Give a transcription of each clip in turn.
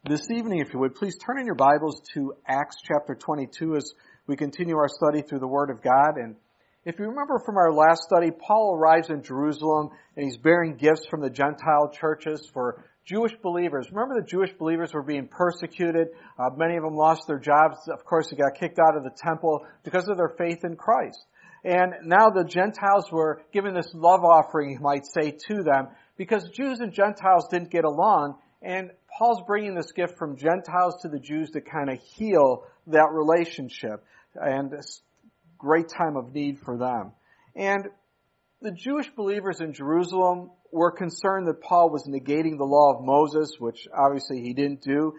This evening, if you would, please turn in your Bibles to Acts chapter 22 as we continue our study through the Word of God. And if you remember from our last study, Paul arrives in Jerusalem and he's bearing gifts from the Gentile churches for Jewish believers. Remember, the Jewish believers were being persecuted. Many of them lost their jobs. Of course, they got kicked out of the temple because of their faith in Christ. And now the Gentiles were giving this love offering, you might say, to them because Jews and Gentiles didn't get along. And Paul's bringing this gift from Gentiles to the Jews to kind of heal that relationship and a great time of need for them. And the Jewish believers in Jerusalem were concerned that Paul was negating the law of Moses, which obviously he didn't do.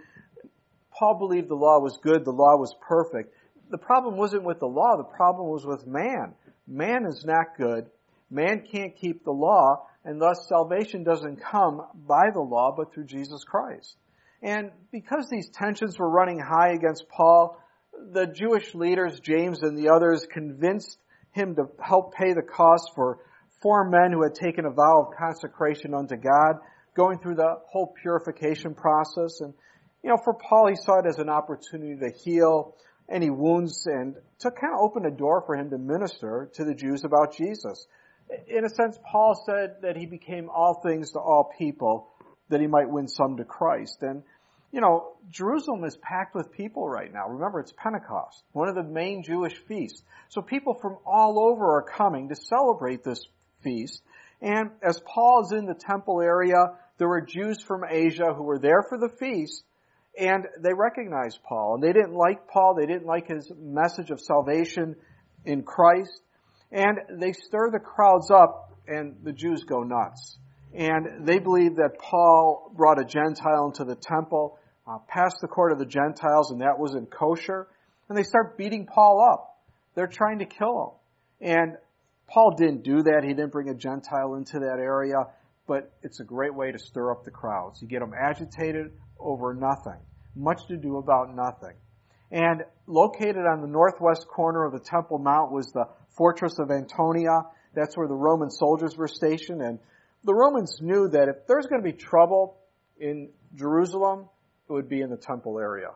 Paul believed the law was good, the law was perfect. The problem wasn't with the law, the problem was with man. Man is not good. Man can't keep the law, and thus salvation doesn't come by the law, but through Jesus Christ. And because these tensions were running high against Paul, the Jewish leaders, James and the others, convinced him to help pay the cost for 4 men who had taken a vow of consecration unto God, going through the whole purification process. And, for Paul, he saw it as an opportunity to heal any wounds and to kind of open a door for him to minister to the Jews about Jesus. In a sense, Paul said that he became all things to all people, that he might win some to Christ. And, Jerusalem is packed with people right now. Remember, it's Pentecost, one of the main Jewish feasts. So people from all over are coming to celebrate this feast. And as Paul is in the temple area, there were Jews from Asia who were there for the feast, and they recognized Paul. And they didn't like Paul. They didn't like his message of salvation in Christ. And they stir the crowds up, and the Jews go nuts. And they believe that Paul brought a Gentile into the temple, past the court of the Gentiles, and that wasn't kosher. And they start beating Paul up. They're trying to kill him. And Paul didn't do that. He didn't bring a Gentile into that area. But it's a great way to stir up the crowds. You get them agitated over nothing. Much to do about nothing. And located on the northwest corner of the Temple Mount was the fortress of Antonia. That's where the Roman soldiers were stationed. And the Romans knew that if there's going to be trouble in Jerusalem, it would be in the temple area.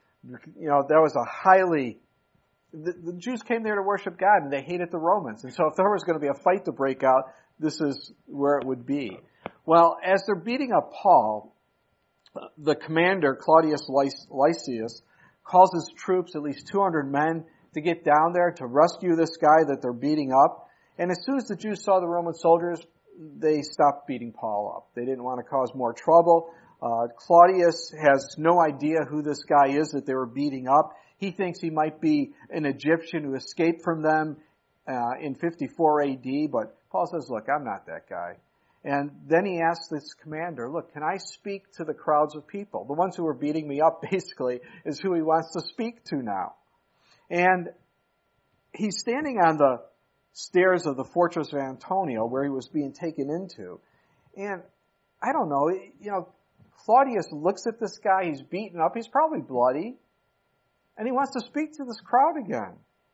That was a highly... The Jews came there to worship God, and they hated the Romans. And so if there was going to be a fight to break out, this is where it would be. Well, as they're beating up Paul, the commander, Claudius Lysias, calls his troops, at least 200 men, to get down there to rescue this guy that they're beating up. And as soon as the Jews saw the Roman soldiers, they stopped beating Paul up. They didn't want to cause more trouble. Claudius has no idea who this guy is that they were beating up. He thinks he might be an Egyptian who escaped from them in 54 AD, but Paul says, look, I'm not that guy. And then he asks this commander, look, can I speak to the crowds of people? The ones who are beating me up, basically, is who he wants to speak to now. And he's standing on the stairs of the fortress of Antonia, where he was being taken into. And I don't know, Claudius looks at this guy, he's beaten up, he's probably bloody, and he wants to speak to this crowd again.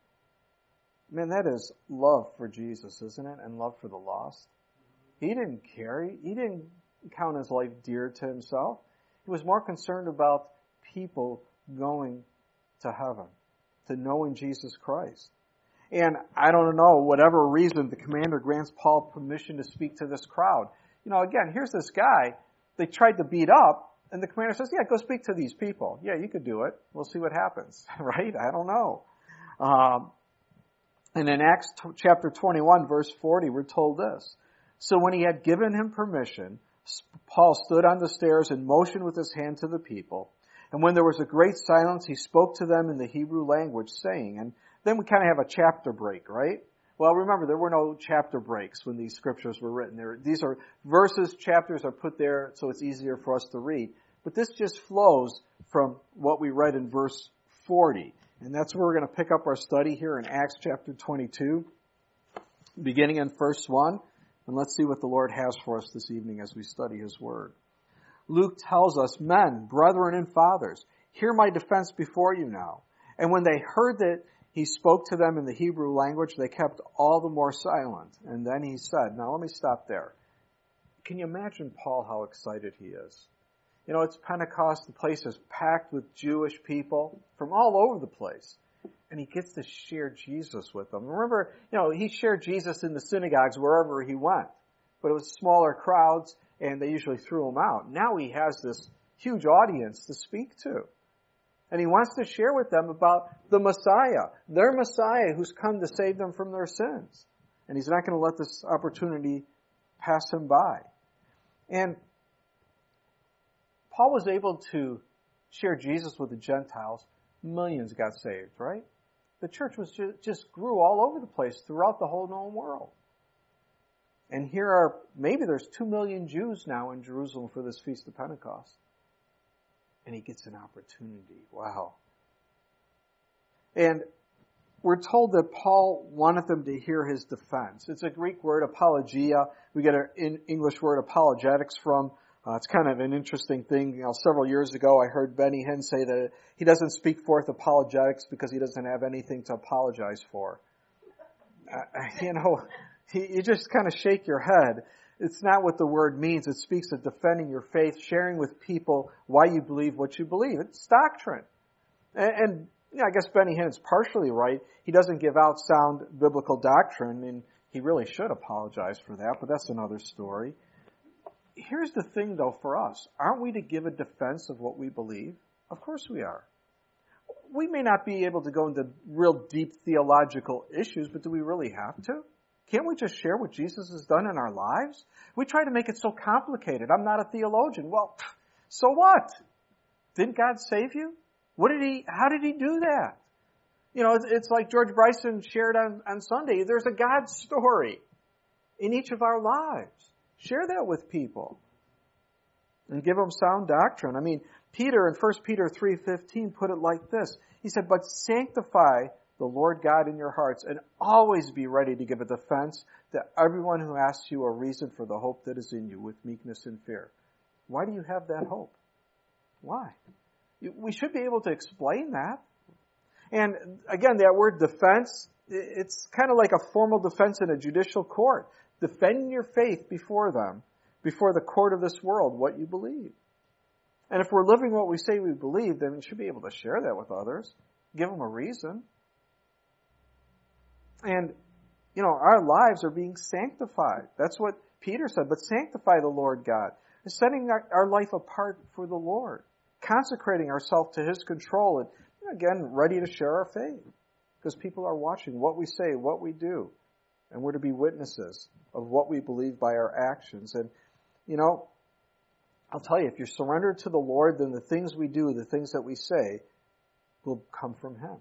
Man, that is love for Jesus, isn't it? And love for the lost. He didn't care. He didn't count his life dear to himself. He was more concerned about people going to heaven, to knowing Jesus Christ. And I don't know, whatever reason, the commander grants Paul permission to speak to this crowd. Again, here's this guy they tried to beat up, and the commander says, yeah, go speak to these people. Yeah, you could do it. We'll see what happens, right? I don't know. And in Acts chapter 21, verse 40, we're told this. So when he had given him permission, Paul stood on the stairs and motioned with his hand to the people. And when there was a great silence, he spoke to them in the Hebrew language, saying, and then we kind of have a chapter break, right? Well, remember, there were no chapter breaks when these scriptures were written. These are verses, chapters are put there so it's easier for us to read. But this just flows from what we read in verse 40. And that's where we're going to pick up our study here in Acts chapter 22, beginning in verse 1. And let's see what the Lord has for us this evening as we study His Word. Luke tells us, men, brethren, and fathers, hear my defense before you now. And when they heard that he spoke to them in the Hebrew language, they kept all the more silent. And then he said, now let me stop there. Can you imagine Paul, how excited he is? You know, it's Pentecost. The place is packed with Jewish people from all over the place. And he gets to share Jesus with them. Remember, you know, he shared Jesus in the synagogues wherever he went. But it was smaller crowds, and they usually threw him out. Now he has this huge audience to speak to. And he wants to share with them about the Messiah, their Messiah who's come to save them from their sins. And he's not going to let this opportunity pass him by. And Paul was able to share Jesus with the Gentiles. Millions got saved, right? The church was just grew all over the place throughout the whole known world. And here are, maybe there's 2 million Jews now in Jerusalem for this Feast of Pentecost. And he gets an opportunity. Wow. And we're told that Paul wanted them to hear his defense. It's a Greek word, apologia. We get an English word, apologetics, from. It's kind of an interesting thing. You know, several years ago, I heard Benny Hinn say that he doesn't speak forth apologetics because he doesn't have anything to apologize for. You just kind of shake your head. It's not what the word means. It speaks of defending your faith, sharing with people why you believe what you believe. It's doctrine. And you know, I guess Benny Hinn is partially right. He doesn't give out sound biblical doctrine, and he really should apologize for that, but that's another story. Here's the thing, though, for us. Aren't we to give a defense of what we believe? Of course we are. We may not be able to go into real deep theological issues, but do we really have to? Can't we just share what Jesus has done in our lives? We try to make it so complicated. I'm not a theologian. Well, so what? Didn't God save you? How did he do that? You know, it's like George Bryson shared on Sunday. There's a God story in each of our lives. Share that with people and give them sound doctrine. I mean, Peter in 1 Peter 3:15 put it like this. He said, "But sanctify the Lord God in your hearts and always be ready to give a defense to everyone who asks you a reason for the hope that is in you with meekness and fear." Why do you have that hope? Why? We should be able to explain that. And again, that word defense, it's kind of like a formal defense in a judicial court. Defending your faith before them, before the court of this world, what you believe. And if we're living what we say we believe, then we should be able to share that with others. Give them a reason. And, you know, our lives are being sanctified. That's what Peter said. But sanctify the Lord God. It's setting our life apart for the Lord. Consecrating ourselves to His control. And, again, ready to share our faith. Because people are watching what we say, what we do. And we're to be witnesses of what we believe by our actions. And, you know, I'll tell you, if you're surrendered to the Lord, then the things we do, the things that we say, will come from Him.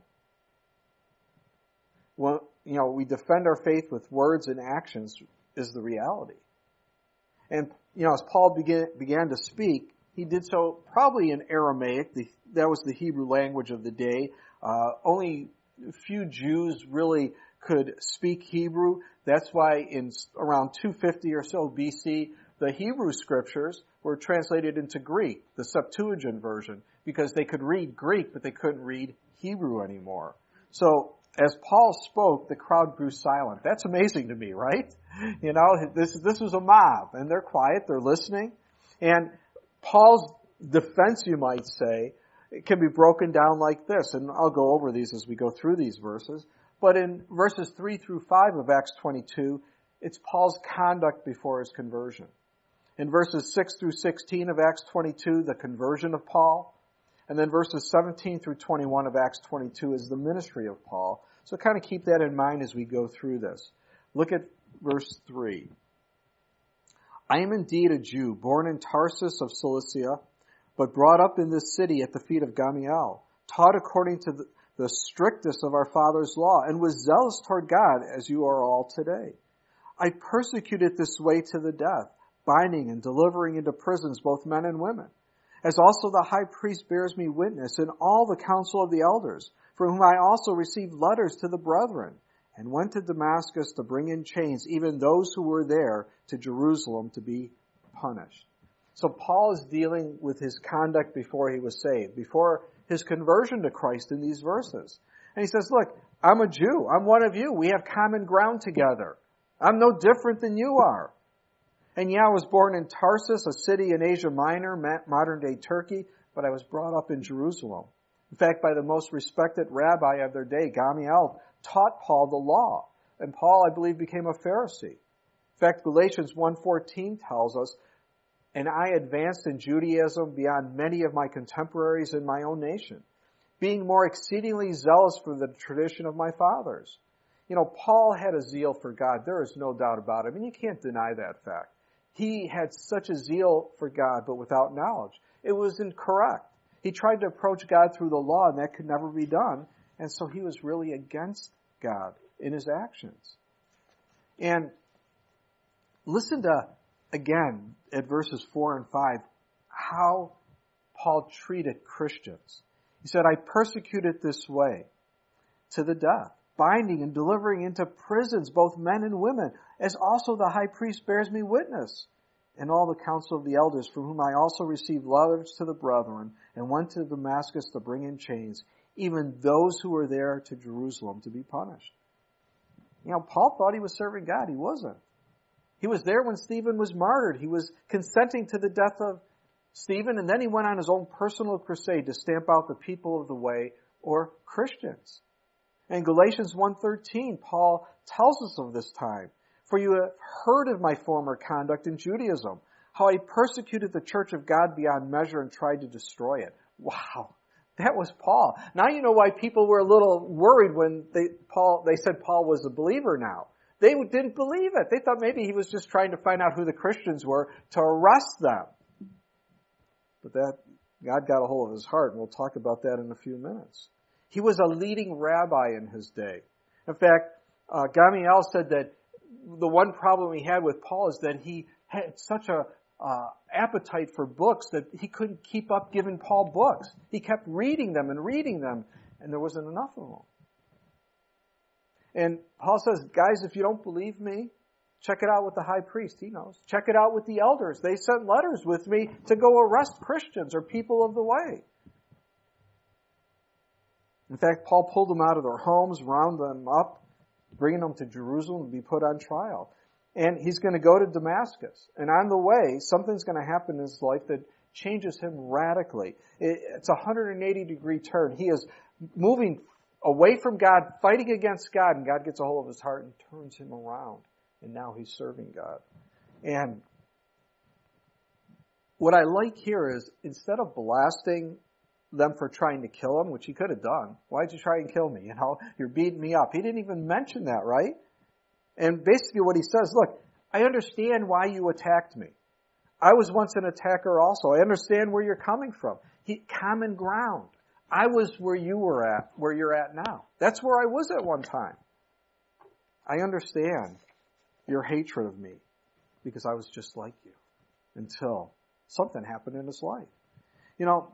Well, you know, we defend our faith with words and actions is the reality. And, you know, as Paul began to speak, he did so probably in Aramaic. That was the Hebrew language of the day. Only a few Jews really could speak Hebrew. That's why in around 250 or so BC, the Hebrew scriptures were translated into Greek, the Septuagint version, because they could read Greek, but they couldn't read Hebrew anymore. So as Paul spoke, the crowd grew silent. That's amazing to me, right? You know, this was a mob, and they're quiet, they're listening. And Paul's defense, you might say, it can be broken down like this, and I'll go over these as we go through these verses. But in verses 3 through 5 of Acts 22, it's Paul's conduct before his conversion. In verses 6 through 16 of Acts 22, the conversion of Paul. And then verses 17 through 21 of Acts 22 is the ministry of Paul. So kind of keep that in mind as we go through this. Look at verse 3. "I am indeed a Jew, born in Tarsus of Cilicia, but brought up in this city at the feet of Gamaliel, taught according to the strictest of our father's law, and was zealous toward God as you are all today. I persecuted this way to the death, binding and delivering into prisons both men and women, as also the high priest bears me witness, and all the council of the elders, from whom I also received letters to the brethren, and went to Damascus to bring in chains even those who were there to Jerusalem to be punished." So Paul is dealing with his conduct before he was saved, before his conversion to Christ in these verses. And he says, look, I'm a Jew. I'm one of you. We have common ground together. I'm no different than you are. And yeah, I was born in Tarsus, a city in Asia Minor, modern-day Turkey, but I was brought up in Jerusalem. In fact, by the most respected rabbi of their day, Gamaliel, taught Paul the law. And Paul, I believe, became a Pharisee. In fact, Galatians 1:14 tells us, "And I advanced in Judaism beyond many of my contemporaries in my own nation, being more exceedingly zealous for the tradition of my fathers." You know, Paul had a zeal for God. There is no doubt about it. I mean, you can't deny that fact. He had such a zeal for God, but without knowledge. It was incorrect. He tried to approach God through the law, and that could never be done. And so he was really against God in his actions. And listen to, again, at verses 4 and 5, how Paul treated Christians. He said, "I persecuted this way to the death, binding and delivering into prisons both men and women, as also the high priest bears me witness, and all the council of the elders, from whom I also received letters to the brethren, and went to Damascus to bring in chains, even those who were there to Jerusalem to be punished." You know, Paul thought he was serving God. He wasn't. He was there when Stephen was martyred. He was consenting to the death of Stephen, and then he went on his own personal crusade to stamp out the people of the way, or Christians. In Galatians 1:13, Paul tells us of this time. "For you have heard of my former conduct in Judaism, how I persecuted the church of God beyond measure and tried to destroy it." Wow, that was Paul. Now you know why people were a little worried when they said Paul was a believer now. They didn't believe it. They thought maybe he was just trying to find out who the Christians were to arrest them. But that God got a hold of his heart, and we'll talk about that in a few minutes. He was a leading rabbi in his day. In fact, Gamaliel said that the one problem he had with Paul is that he had such a appetite for books that he couldn't keep up giving Paul books. He kept reading them, and there wasn't enough of them. And Paul says, "Guys, if you don't believe me, check it out with the high priest. He knows. Check it out with the elders. They sent letters with me to go arrest Christians or people of the way." In fact, Paul pulled them out of their homes, round them up, bringing them to Jerusalem to be put on trial. And he's going to go to Damascus. And on the way, something's going to happen in his life that changes him radically. It's a 180-degree turn. He is moving away from God, fighting against God, and God gets a hold of his heart and turns him around. And now he's serving God. And what I like here is, instead of blasting them for trying to kill him, which he could have done. "Why'd you try and kill me? You know, you're beating me up." He didn't even mention that, right? And basically what he says, "Look, I understand why you attacked me. I was once an attacker also. I understand where you're coming from." Common ground. I was where you were at, where you're at now. That's where I was at one time. I understand your hatred of me because I was just like you until something happened in his life. You know,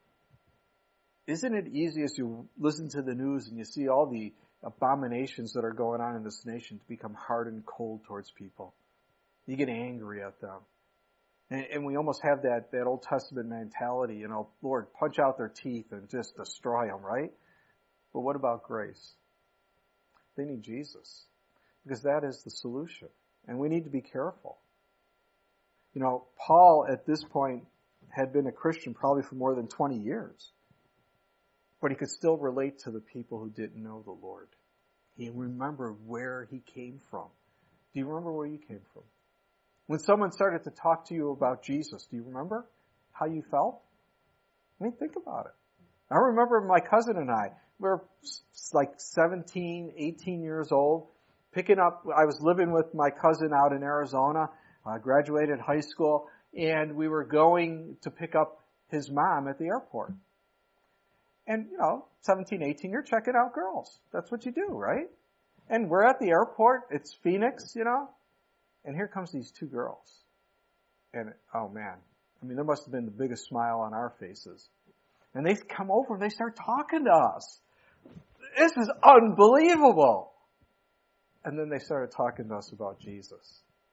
isn't it easy as you listen to the news and you see all the abominations that are going on in this nation to become hard and cold towards people? You get angry at them. And we almost have that Old Testament mentality, you know, Lord, punch out their teeth and just destroy them, right? But what about grace? They need Jesus, because that is the solution. And we need to be careful. You know, Paul at this point had been a Christian probably for more than 20 years. But he could still relate to the people who didn't know the Lord. He remembered where he came from. Do you remember where you came from? When someone started to talk to you about Jesus, do you remember how you felt? I mean, think about it. I remember my cousin and I, we were like 17, 18 years old, I was living with my cousin out in Arizona, graduated high school, and we were going to pick up his mom at the airport. And, 17, 18, you're checking out girls. That's what you do, right? And we're at the airport. It's Phoenix, and here comes these two girls. And, oh man, there must have been the biggest smile on our faces. And they come over and they start talking to us. This is unbelievable. And then they started talking to us about Jesus.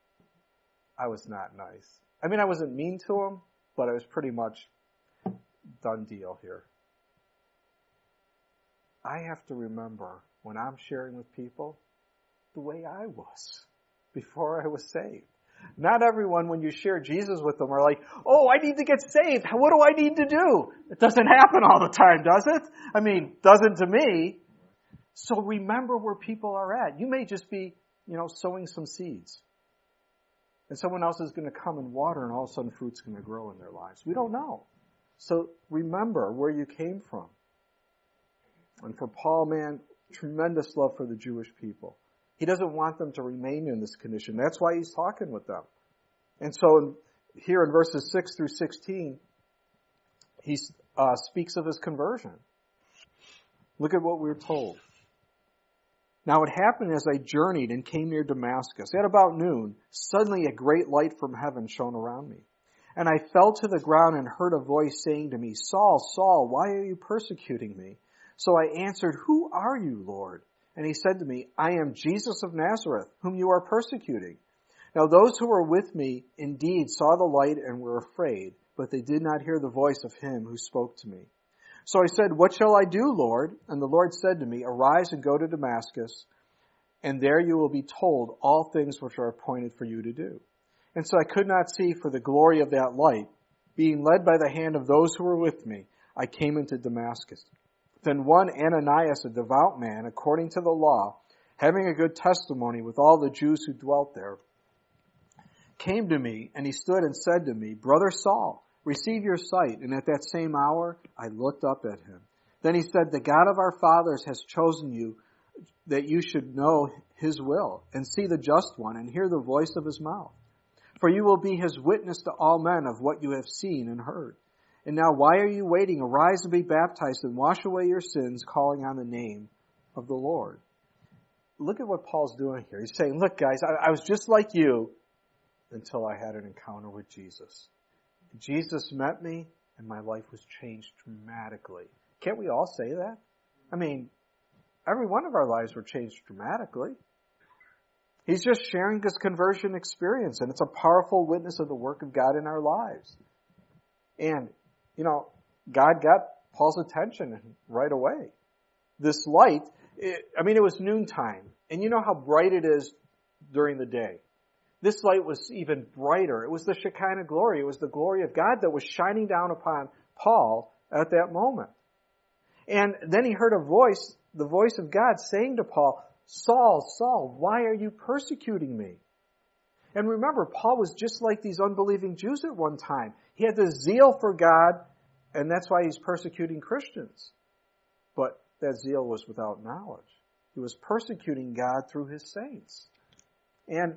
I was not nice. I wasn't mean to them, but I was pretty much done deal here. I have to remember when I'm sharing with people the way I was before I was saved. Not everyone, when you share Jesus with them, are like, oh, I need to get saved. What do I need to do? It doesn't happen all the time, does it? I mean, doesn't to me. So remember where people are at. You may just be, sowing some seeds. And someone else is going to come and water, and all of a sudden fruit's going to grow in their lives. We don't know. So remember where you came from. And for Paul, man, tremendous love for the Jewish people. He doesn't want them to remain in this condition. That's why he's talking with them. And so here in verses 6 through 16, he speaks of his conversion. Look at what we're told. Now it happened as I journeyed and came near Damascus. At about noon, suddenly a great light from heaven shone around me. And I fell to the ground and heard a voice saying to me, Saul, Saul, why are you persecuting me? So I answered, Who are you, Lord? And he said to me, I am Jesus of Nazareth, whom you are persecuting. Now those who were with me indeed saw the light and were afraid, but they did not hear the voice of him who spoke to me. So I said, What shall I do, Lord? And the Lord said to me, Arise and go to Damascus, and there you will be told all things which are appointed for you to do. And so I could not see for the glory of that light. Being led by the hand of those who were with me, I came into Damascus. Then one Ananias, a devout man, according to the law, having a good testimony with all the Jews who dwelt there, came to me, and he stood and said to me, Brother Saul, receive your sight. And at that same hour, I looked up at him. Then he said, The God of our fathers has chosen you, that you should know his will, and see the just one, and hear the voice of his mouth. For you will be his witness to all men of what you have seen and heard. And now why are you waiting? Arise and be baptized and wash away your sins, calling on the name of the Lord. Look at what Paul's doing here. He's saying, look guys, I was just like you until I had an encounter with Jesus. Jesus met me and my life was changed dramatically. Can't we all say that? I mean, every one of our lives were changed dramatically. He's just sharing this conversion experience, and it's a powerful witness of the work of God in our lives. And God got Paul's attention right away. This light, it was noontime. And you know how bright it is during the day. This light was even brighter. It was the Shekinah glory. It was the glory of God that was shining down upon Paul at that moment. And then he heard a voice, the voice of God saying to Paul, Saul, Saul, why are you persecuting me? And remember, Paul was just like these unbelieving Jews at one time. He had this zeal for God, and that's why he's persecuting Christians. But that zeal was without knowledge. He was persecuting God through his saints. And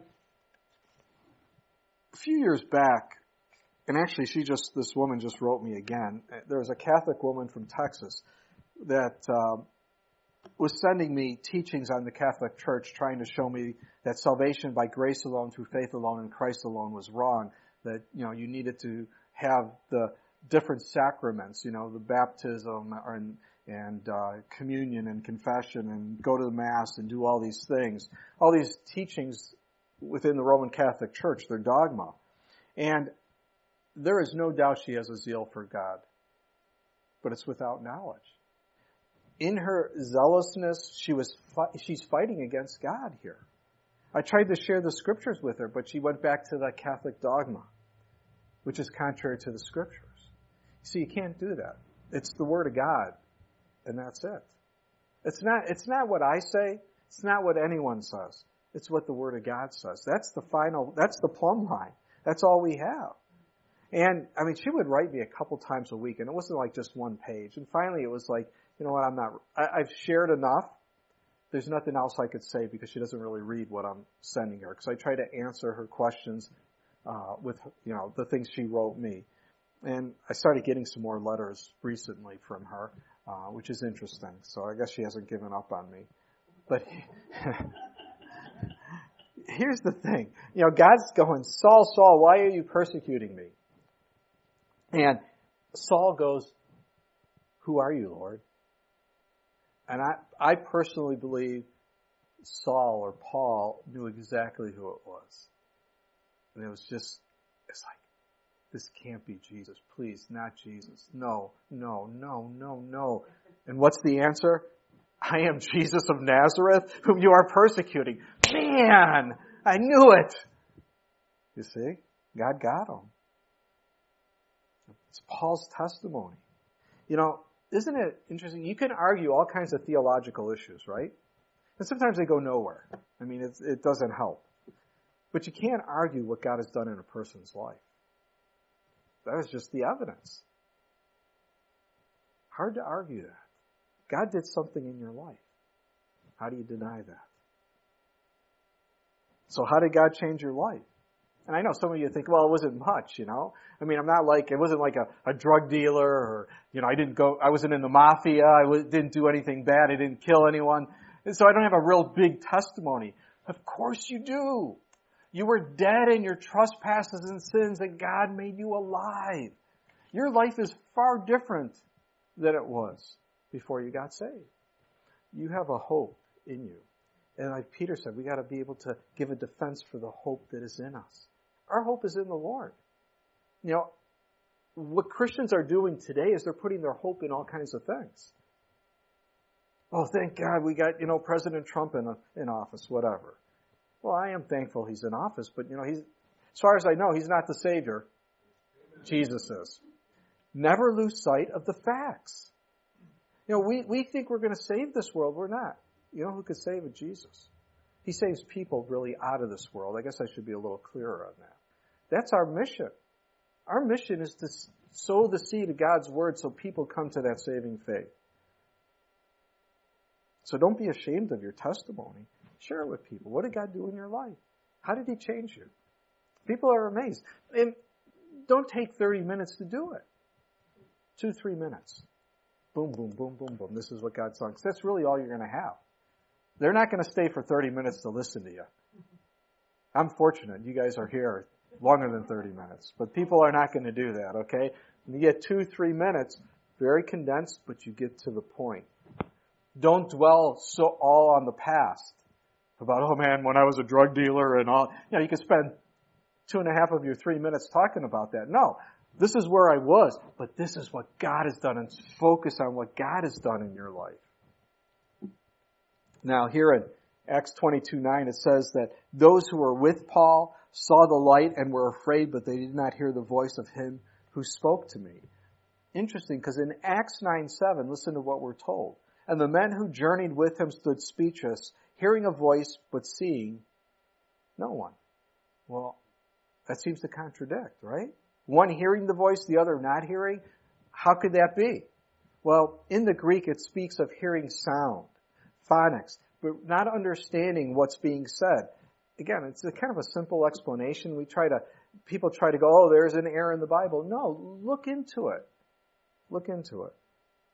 a few years back, and actually this woman just wrote me again. There was a Catholic woman from Texas that was sending me teachings on the Catholic Church, trying to show me that salvation by grace alone, through faith alone, in Christ alone was wrong. That, you needed to have the different sacraments, the baptism and communion and confession and go to the Mass and do all these things. All these teachings within the Roman Catholic Church, their dogma. And there is no doubt she has a zeal for God, but it's without knowledge. In her zealousness, she's fighting against God here. I tried to share the scriptures with her, but she went back to the Catholic dogma, which is contrary to the scriptures. See, you can't do that. It's the Word of God, and that's it. It's not what I say. It's not what anyone says. It's what the Word of God says. That's the plumb line. That's all we have. And, she would write me a couple times a week, and it wasn't like just one page. And finally it was like, you know what, I've shared enough. There's nothing else I could say because she doesn't really read what I'm sending her. Because I try to answer her questions with, the things she wrote me. And I started getting some more letters recently from her, which is interesting. So I guess she hasn't given up on me. But here's the thing. God's going, Saul, Saul, why are you persecuting me? And Saul goes, who are you, Lord? And I personally believe Saul or Paul knew exactly who it was. And it's like, this can't be Jesus. Please, not Jesus. No. And what's the answer? I am Jesus of Nazareth, whom you are persecuting. Man, I knew it. You see? God got him. It's Paul's testimony. Isn't it interesting? You can argue all kinds of theological issues, right? And sometimes they go nowhere. I mean, it doesn't help. But you can't argue what God has done in a person's life. That is just the evidence. Hard to argue that. God did something in your life. How do you deny that? So how did God change your life? And I know some of you think, well, it wasn't much, I mean, it wasn't like a drug dealer or, I wasn't in the mafia. Didn't do anything bad. I didn't kill anyone. And so I don't have a real big testimony. Of course you do. You were dead in your trespasses and sins and God made you alive. Your life is far different than it was before you got saved. You have a hope in you. And like Peter said, we got to be able to give a defense for the hope that is in us. Our hope is in the Lord. What Christians are doing today is they're putting their hope in all kinds of things. Oh, thank God we got, President Trump in office, whatever. Well, I am thankful he's in office, but, he's, as far as I know, he's not the Savior. Jesus is. Never lose sight of the facts. We think we're going to save this world. We're not. You know who could save it? Jesus. He saves people really out of this world. I guess I should be a little clearer on that. That's our mission. Our mission is to sow the seed of God's word so people come to that saving faith. So don't be ashamed of your testimony. Share it with people. What did God do in your life? How did he change you? People are amazed. And don't take 30 minutes to do it. 2-3 minutes. Boom, boom, boom, boom, boom. This is what God's done. That's really all you're going to have. They're not going to stay for 30 minutes to listen to you. I'm fortunate. You guys are here longer than 30 minutes. But people are not going to do that, okay? You get 2-3 minutes, very condensed, but you get to the point. Don't dwell all on the past. About, oh man, when I was a drug dealer and all. You could spend 2.5 of your 3 minutes talking about that. No, this is where I was, but this is what God has done, and focus on what God has done in your life. Now, here in Acts 22:9, it says that those who were with Paul saw the light and were afraid, but they did not hear the voice of him who spoke to me. Interesting, because in Acts 9:7, listen to what we're told. And the men who journeyed with him stood speechless, hearing a voice, but seeing no one. Well, that seems to contradict, right? One hearing the voice, the other not hearing. How could that be? Well, in the Greek, it speaks of hearing sound, phonics, but not understanding what's being said. Again, it's a kind of a simple explanation. People try to go, oh, there's an error in the Bible. No, look into it. Look into it.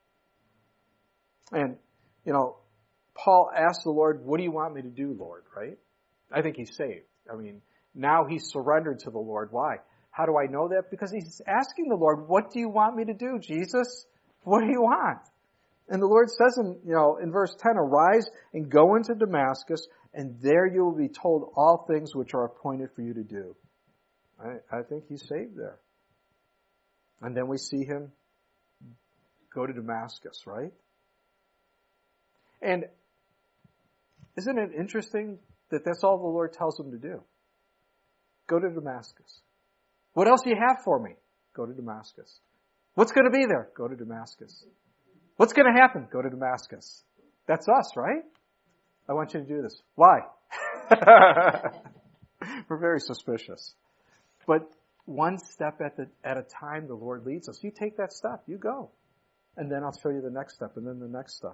And, Paul asked the Lord, what do you want me to do, Lord, right? I think he's saved. I mean, now he's surrendered to the Lord. Why? How do I know that? Because he's asking the Lord, what do you want me to do, Jesus? What do you want? And the Lord says in verse 10, arise and go into Damascus, and there you will be told all things which are appointed for you to do. I think he's saved there. And then we see him go to Damascus, right? And isn't it interesting that that's all the Lord tells him to do? Go to Damascus. What else do you have for me? Go to Damascus. What's going to be there? Go to Damascus. What's going to happen? Go to Damascus. That's us, right? I want you to do this. Why? We're very suspicious. But one step at a time, the Lord leads us. You take that step. You go. And then I'll show you the next step, and then the next step.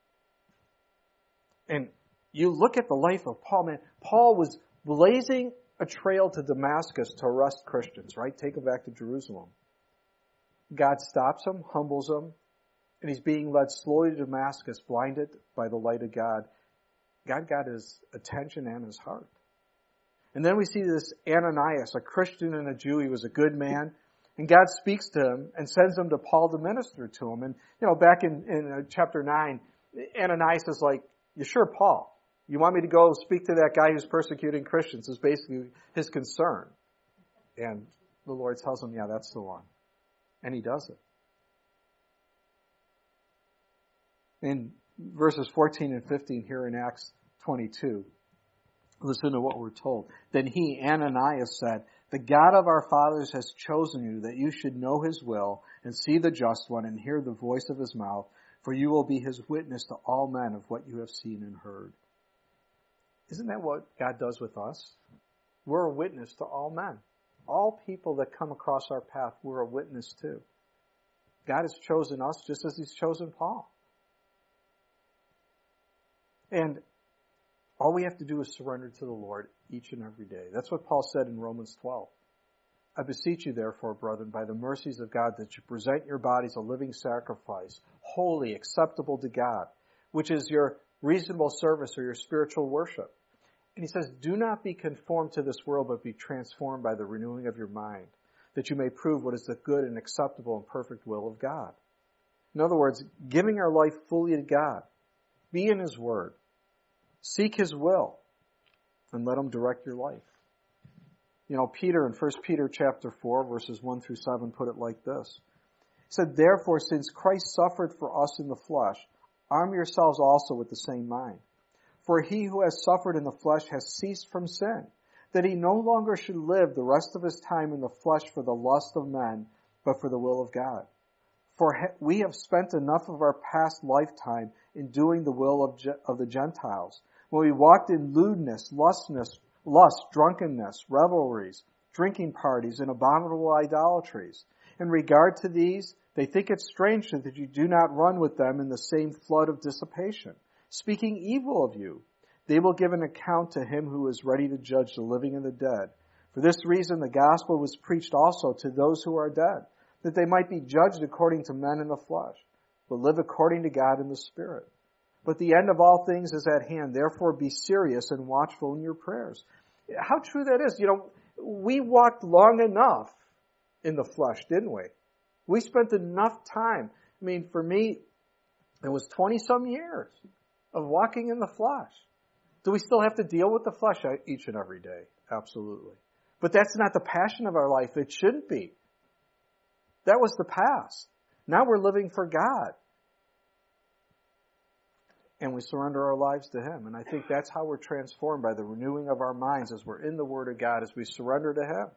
And you look at the life of Paul, man. Paul was blazing a trail to Damascus to arrest Christians, right? Take them back to Jerusalem. God stops him, humbles him, and he's being led slowly to Damascus, blinded by the light of God. God got his attention and his heart. And then we see this Ananias, a Christian and a Jew. He was a good man. And God speaks to him and sends him to Paul to minister to him. And, back in chapter 9, Ananias is like, you sure, Paul? You want me to go speak to that guy who's persecuting Christians? Is basically his concern. And the Lord tells him, yeah, that's the one. And he does it. In verses 14 and 15 here in Acts 22, listen to what we're told. Then he, Ananias, said, The God of our fathers has chosen you that you should know his will and see the just one and hear the voice of his mouth, for you will be his witness to all men of what you have seen and heard. Isn't that what God does with us? We're a witness to all men. All people that come across our path, we're a witness to. God has chosen us just as he's chosen Paul. And all we have to do is surrender to the Lord each and every day. That's what Paul said in Romans 12. I beseech you, therefore, brethren, by the mercies of God, that you present your bodies a living sacrifice, holy, acceptable to God, which is your reasonable service or your spiritual worship. And he says, do not be conformed to this world, but be transformed by the renewing of your mind, that you may prove what is the good and acceptable and perfect will of God. In other words, giving our life fully to God. Be in his word. Seek his will. And let him direct your life. You know, Peter in 1 Peter chapter 4, verses 1 through 7, put it like this. He said, therefore, since Christ suffered for us in the flesh, arm yourselves also with the same mind. For he who has suffered in the flesh has ceased from sin, that he no longer should live the rest of his time in the flesh for the lust of men, but for the will of God. For we have spent enough of our past lifetime in doing the will of the Gentiles, when we walked in lewdness, lust, drunkenness, revelries, drinking parties, and abominable idolatries. In regard to these, they think it strange that you do not run with them in the same flood of dissipation, speaking evil of you. They will give an account to him who is ready to judge the living and the dead. For this reason, the gospel was preached also to those who are dead, that they might be judged according to men in the flesh, but live according to God in the Spirit. But the end of all things is at hand. Therefore, be serious and watchful in your prayers. How true that is. You know, we walked long enough in the flesh, didn't we? We spent enough time. I mean, for me, it was 20-some years of walking in the flesh. Do we still have to deal with the flesh each and every day? Absolutely. But that's not the passion of our life. It shouldn't be. That was the past. Now we're living for God. And we surrender our lives to him. And I think that's how we're transformed, by the renewing of our minds as we're in the Word of God, as we surrender to him.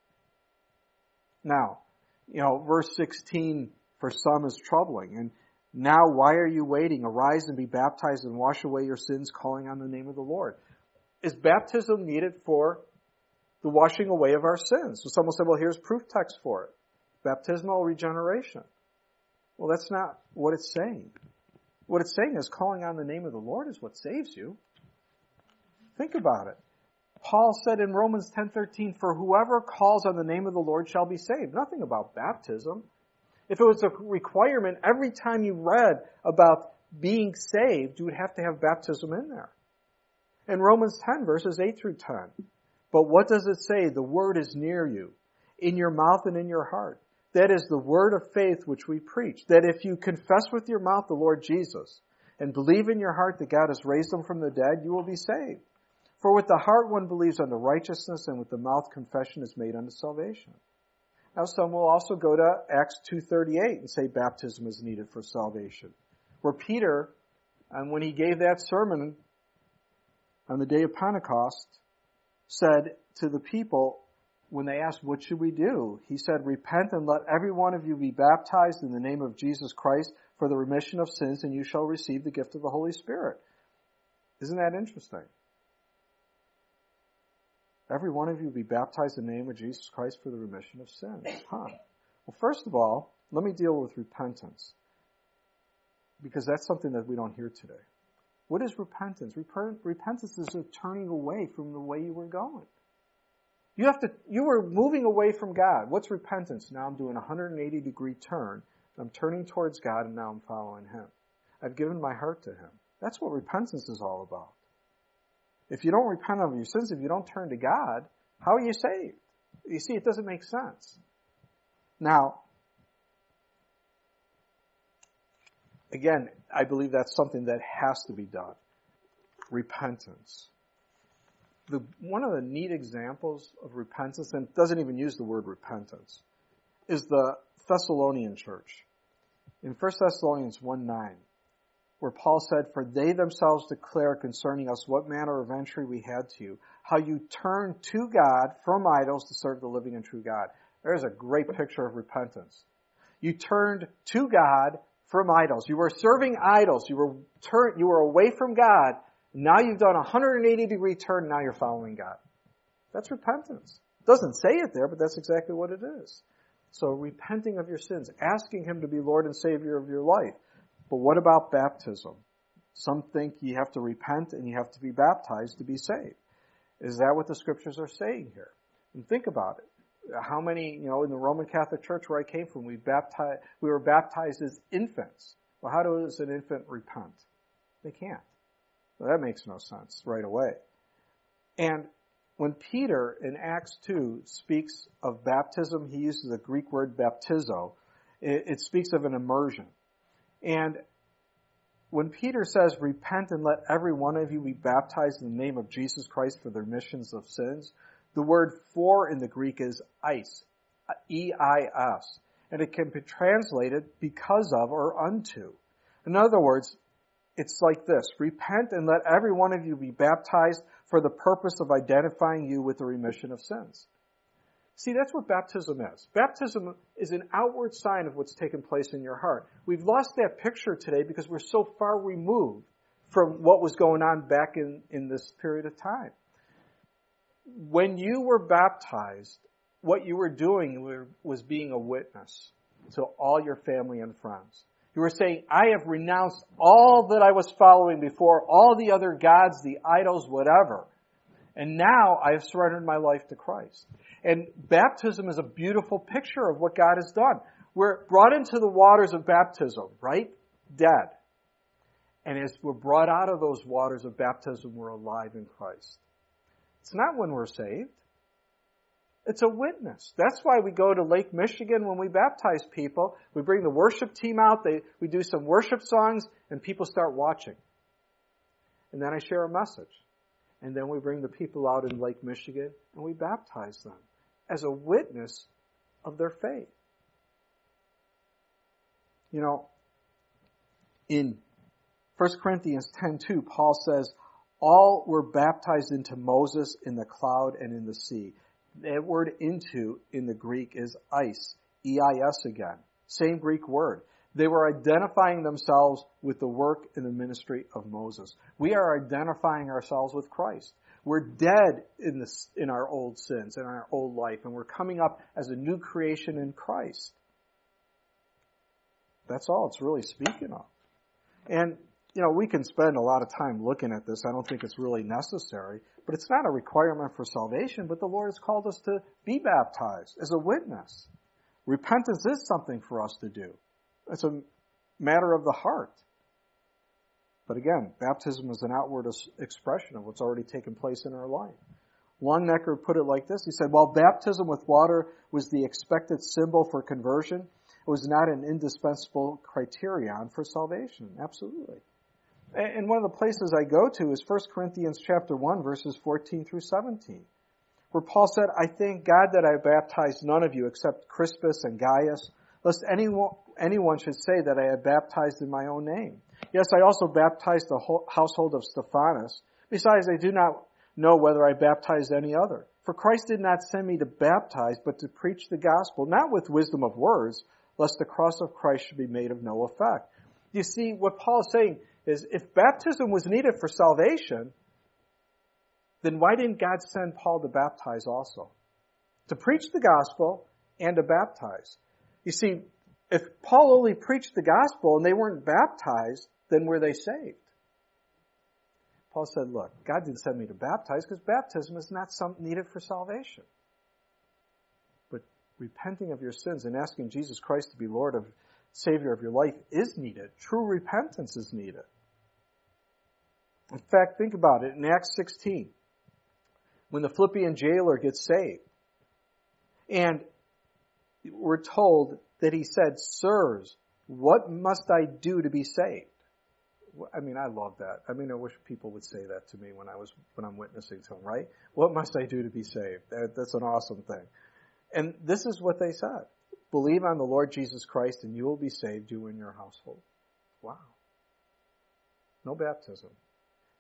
Now, you know, verse 16 for some is troubling. And now why are you waiting? Arise and be baptized and wash away your sins, calling on the name of the Lord. Is baptism needed for the washing away of our sins? So some will say, well, here's proof text for it. Baptismal regeneration. Well, that's not what it's saying. What it's saying is calling on the name of the Lord is what saves you. Think about it. Paul said in Romans 10:13, for whoever calls on the name of the Lord shall be saved. Nothing about baptism. If it was a requirement, every time you read about being saved, you would have to have baptism in there. In Romans 10, verses 8 through 10. But what does it say? The word is near you, in your mouth and in your heart. That is the word of faith which we preach. That if you confess with your mouth the Lord Jesus and believe in your heart that God has raised him from the dead, you will be saved. For with the heart one believes unto righteousness, and with the mouth confession is made unto salvation. Now some will also go to Acts 2:38 and say baptism is needed for salvation. Where Peter, and when he gave that sermon on the day of Pentecost, said to the people, when they asked, what should we do? He said, repent and let every one of you be baptized in the name of Jesus Christ for the remission of sins, and you shall receive the gift of the Holy Spirit. Isn't that interesting? Every one of you be baptized in the name of Jesus Christ for the remission of sins. Well, first of all, let me deal with repentance, because that's something that we don't hear today. What is repentance? Repentance is a turning away from the way you were going. You were moving away from God. What's repentance? Now I'm doing a 180-degree turn. I'm turning towards God, and now I'm following him. I've given my heart to him. That's what repentance is all about. If you don't repent of your sins, if you don't turn to God, how are you saved? You see, it doesn't make sense. Now, again, I believe that's something that has to be done. Repentance. One of the neat examples of repentance, and it doesn't even use the word repentance, is the Thessalonian church. In 1 Thessalonians 1:9, where Paul said, for they themselves declare concerning us what manner of entry we had to you, how you turn to God from idols to serve the living and true God. There's a great picture of repentance. You turned to God from idols. You were serving idols. You were away from God. Now you've done a 180-degree turn, and now you're following God. That's repentance. It doesn't say it there, but that's exactly what it is. So repenting of your sins, asking Him to be Lord and Savior of your life. But what about baptism? Some think you have to repent and you have to be baptized to be saved. Is that what the Scriptures are saying here? And think about it. How many, in the Roman Catholic Church where I came from, we were baptized as infants. Well, how does an infant repent? They can't. Well, that makes no sense right away. And when Peter in Acts 2 speaks of baptism, he uses the Greek word baptizo. It speaks of an immersion. And when Peter says, repent and let every one of you be baptized in the name of Jesus Christ for the remissions of sins, the word for in the Greek is eis, E-I-S. And it can be translated because of or unto. In other words, it's like this. Repent and let every one of you be baptized for the purpose of identifying you with the remission of sins. See, that's what baptism is. Baptism is an outward sign of what's taken place in your heart. We've lost that picture today because we're so far removed from what was going on back in this period of time. When you were baptized, what you were doing was being a witness to all your family and friends. You were saying, I have renounced all that I was following before, all the other gods, the idols, whatever. And now I have surrendered my life to Christ. And baptism is a beautiful picture of what God has done. We're brought into the waters of baptism, right? Dead. And as we're brought out of those waters of baptism, we're alive in Christ. It's not when we're saved. It's a witness. That's why we go to Lake Michigan when we baptize people. We bring the worship team out. We do some worship songs, and people start watching. And then I share a message. And then we bring the people out in Lake Michigan, and we baptize them as a witness of their faith. In 1 Corinthians 10:2, Paul says, all were baptized into Moses in the cloud and in the sea. That word into in the Greek is eis, E-I-S again. Same Greek word. They were identifying themselves with the work and the ministry of Moses. We are identifying ourselves with Christ. We're dead in our old sins, in our old life, and we're coming up as a new creation in Christ. That's all it's really speaking of. And, we can spend a lot of time looking at this. I don't think it's really necessary, but it's not a requirement for salvation, but the Lord has called us to be baptized as a witness. Repentance is something for us to do. It's a matter of the heart. But again, baptism is an outward expression of what's already taken place in our life. Longnecker put it like this. He said, while baptism with water was the expected symbol for conversion, it was not an indispensable criterion for salvation. Absolutely. And one of the places I go to is 1 Corinthians chapter 1, verses 14 through 17, where Paul said, I thank God that I baptized none of you except Crispus and Gaius, lest anyone should say that I had baptized in my own name. Yes, I also baptized the whole household of Stephanas. Besides, I do not know whether I baptized any other. For Christ did not send me to baptize, but to preach the gospel, not with wisdom of words, lest the cross of Christ should be made of no effect. You see, what Paul is saying is, if baptism was needed for salvation, then why didn't God send Paul to baptize also? To preach the gospel and to baptize. You see, if Paul only preached the gospel and they weren't baptized, then were they saved? Paul said, look, God didn't send me to baptize because baptism is not something needed for salvation. But repenting of your sins and asking Jesus Christ to be Lord and Savior of your life is needed. True repentance is needed. In fact, think about it. In Acts 16, when the Philippian jailer gets saved, and we're told that he said, sirs, what must I do to be saved? I mean, I love that. I mean, I wish people would say that to me when I'm witnessing to them, right? What must I do to be saved? That's an awesome thing. And this is what they said. Believe on the Lord Jesus Christ and you will be saved, you and your household. Wow. No baptism.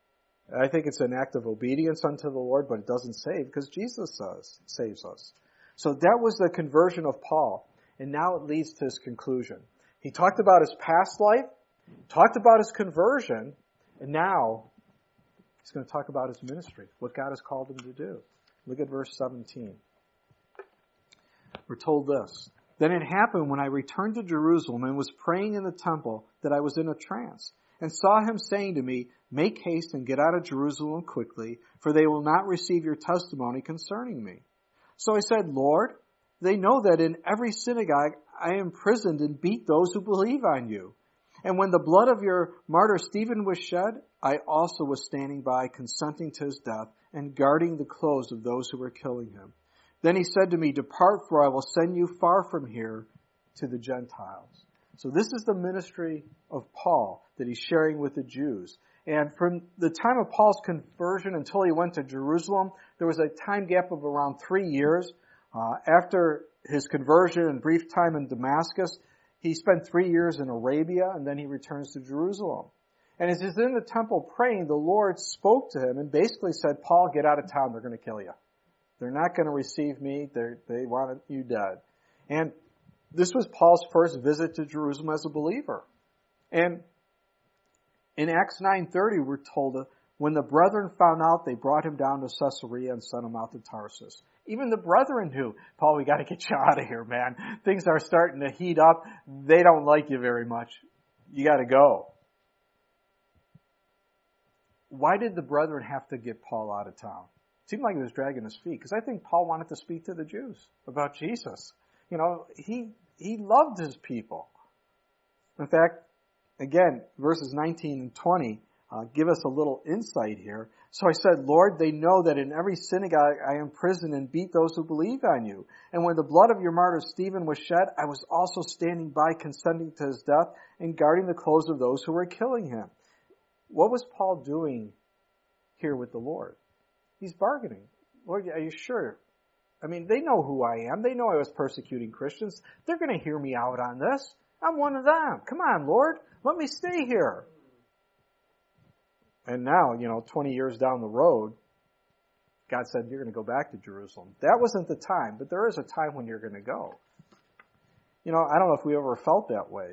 I think it's an act of obedience unto the Lord, but it doesn't save because Jesus saves us. So that was the conversion of Paul. And now it leads to his conclusion. He talked about his past life, talked about his conversion, and now he's going to talk about his ministry, what God has called him to do. Look at verse 17. We're told this. Then it happened when I returned to Jerusalem and was praying in the temple that I was in a trance, and saw him saying to me, make haste and get out of Jerusalem quickly, for they will not receive your testimony concerning me. So I said, Lord, they know that in every synagogue I imprisoned and beat those who believe on you. And when the blood of your martyr Stephen was shed, I also was standing by, consenting to his death, and guarding the clothes of those who were killing him. Then he said to me, depart, for I will send you far from here to the Gentiles. So this is the ministry of Paul that he's sharing with the Jews. And from the time of Paul's conversion until he went to Jerusalem, there was a time gap of around 3 years. After his conversion and brief time in Damascus, he spent 3 years in Arabia, and then he returns to Jerusalem. And as he's in the temple praying, the Lord spoke to him and basically said, Paul, get out of town. They're going to kill you. They're not going to receive me. They want you dead. And this was Paul's first visit to Jerusalem as a believer. And in Acts 9:30, we're told that when the brethren found out, they brought him down to Caesarea and sent him out to Tarsus. Even the brethren knew, Paul, we got to get you out of here, man. Things are starting to heat up. They don't like you very much. You got to go. Why did the brethren have to get Paul out of town? It seemed like he was dragging his feet, because I think Paul wanted to speak to the Jews about Jesus. You know, he loved his people. In fact, again, verses 19 and 20 give us a little insight here. So I said, Lord, they know that in every synagogue I imprisoned and beat those who believe on you. And when the blood of your martyr Stephen was shed, I was also standing by, consenting to his death and guarding the clothes of those who were killing him. What was Paul doing here with the Lord? He's bargaining. Lord, are you sure? I mean, they know who I am. They know I was persecuting Christians. They're going to hear me out on this. I'm one of them. Come on, Lord. Let me stay here. And now, 20 years down the road, God said, you're going to go back to Jerusalem. That wasn't the time, but there is a time when you're going to go. I don't know if we ever felt that way.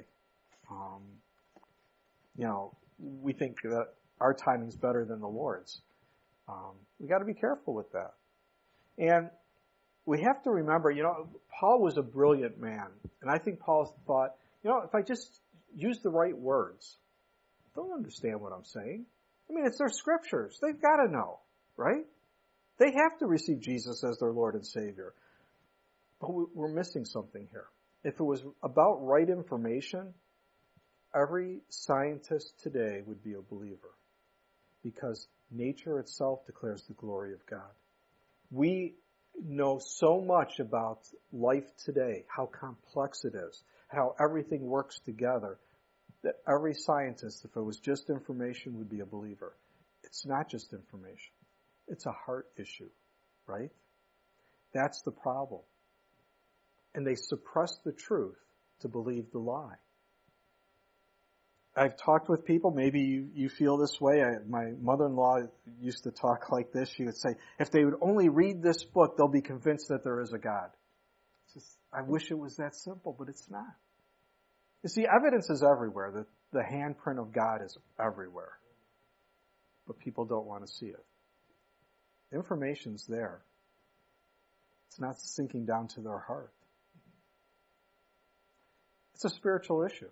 We think that our timing's better than the Lord's. We got to be careful with that. And we have to remember, Paul was a brilliant man. And I think Paul thought, if I just use the right words, they'll understand what I'm saying. I mean, it's their scriptures. They've got to know, right? They have to receive Jesus as their Lord and Savior. But we're missing something here. If it was about right information, every scientist today would be a believer, because nature itself declares the glory of God. We know so much about life today, how complex it is, how everything works together, that every scientist, if it was just information, would be a believer. It's not just information. It's a heart issue, right? That's the problem. And they suppress the truth to believe the lie. I've talked with people, maybe you feel this way. My mother-in-law used to talk like this. She would say, if they would only read this book, they'll be convinced that there is a God. I wish it was that simple, but it's not. You see, evidence is everywhere. The handprint of God is everywhere. But people don't want to see it. Information's there. It's not sinking down to their heart. It's a spiritual issue.